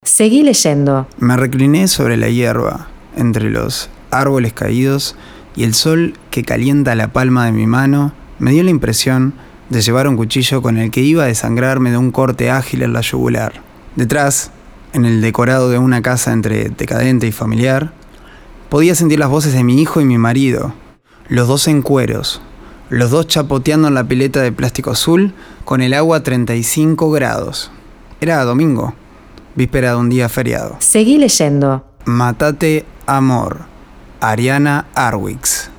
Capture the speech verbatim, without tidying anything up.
Seguí leyendo. Me recliné sobre la hierba, entre los árboles caídos, y el sol que calienta la palma de mi mano me dio la impresión de llevar un cuchillo con el que iba a desangrarme de un corte ágil en la yugular. Detrás, en el decorado de una casa entre decadente y familiar, podía sentir las voces de mi hijo y mi marido, los dos en cueros, los dos chapoteando en la pileta de plástico azul con el agua a treinta y cinco grados. Era domingo, víspera de un día feriado. Seguí leyendo. Matate amor, Ariana Harwicz.